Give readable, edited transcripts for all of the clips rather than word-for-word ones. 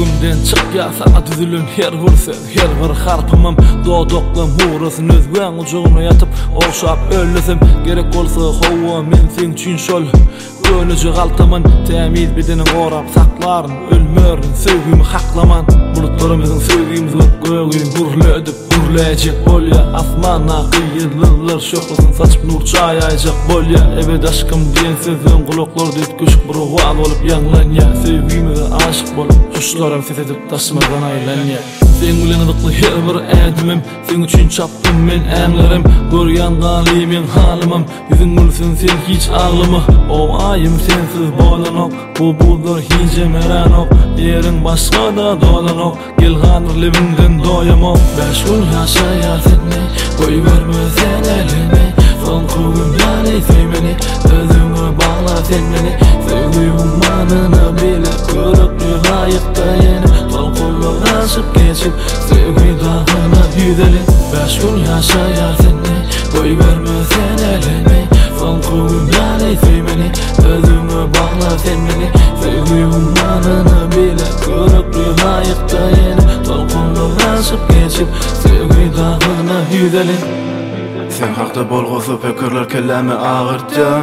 Yüzümden çıkya sana düzülün her bir söz, her bir harpımım Doğdoklam uğrasın özgün ucuğuna yatıp Oşap öllüsüm gerek olsa hova men sen için şol Ölücü qaltamın temiz bedenin orap sakların Ölmörün sevgimi haklaman Bulutlarımızın sevgimizi göğün gurle edip gurleyecek bolya Asmana kıyırlılar şoklasın saçıp nur çayayacak bolya Ebed aşkım diyen sözün kulaklar düt küçük bir ruhan olup yanlan ya Sevgimize aşık bolup kuşlarım ses edip taşımadan aylan ya Sen bilen ıdıklı her bir edimim Sen üçün çaptım men ämlerim Görýän galy men halymym Yüzüň gülsün sen hiç ağlama O ayım sensiz bolanok Bu buldur hice meranok Yerin başga da dolanok Gel hanır levinden doyamok 5 gün yaşayar seni Koy verme sen elini Son kugum yani sevmeni Özüňe bağla sen beni Sevgiýim manına bile Kırık bir ayıkta yeni Tolkullar aşıp geçip Sevgi dağına yüzeli 5 gün yaşayar seni Koy verme sen elini Son kugum yani sevmeni Özüňe bağla sen beni Sevgiýim manına bile Kırık bir ayıkta yeni Tolkullar aşıp geçip Sevgi dağına yüzeli Sen hakda bolgosu pekirler kellemi ağırtja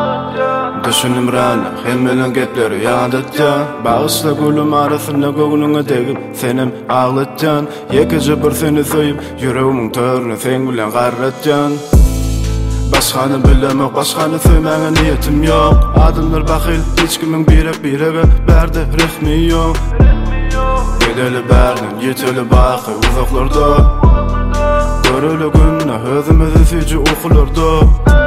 Düşünüm rana, hemmelen gepleri yadatja Bağışla gülüm arasında göğününe degip Senim ağlatjan Yekici bir seni soyup Yüreğimin törünü sen bilen garratjan Başkanı bilemek, başkanı söymeğe niyetim yok Adımlar bakil, hiç kimin birege Berdi rehmi yok Gideli berdin, yeteli bakı uzaklarda Görülü günne özümüzü sücü okularda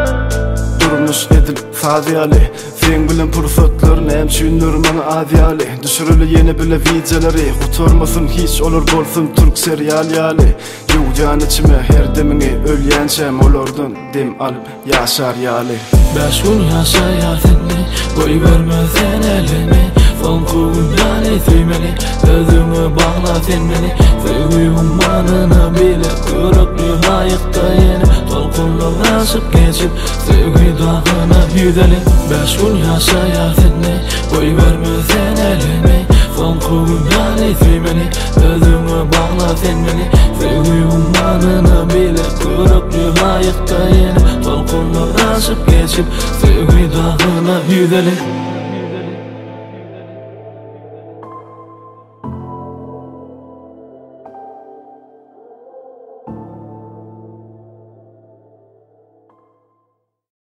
Durmuş edil sadiyali Sen bilen pursatlarını hem şünnürmanı adiyali Düşürülü yeni bile videoları Kuturmasın hiç olur bolsun Türk serial yali Yucan içime her demini ölyençem olurdun Dem alıp yaşar yali 5 gün yaşayar seni Koy verme sen elini Son kugum yani sevmeni Özüňe bağla sen beni Sevgiýim manına bile Kırık bir ayıkta yeni Tolkullar aşıp geçip Sevgi dağına yüzeli 5 gün yaşayar seni Koy verme sen elini Son kugum yani sevmeni Özüňe bağla sen beni Sevgiýim manına bile Kırık bir ayıkta yeni Tolkullar aşıp geçip Sevgi dağına yüzeli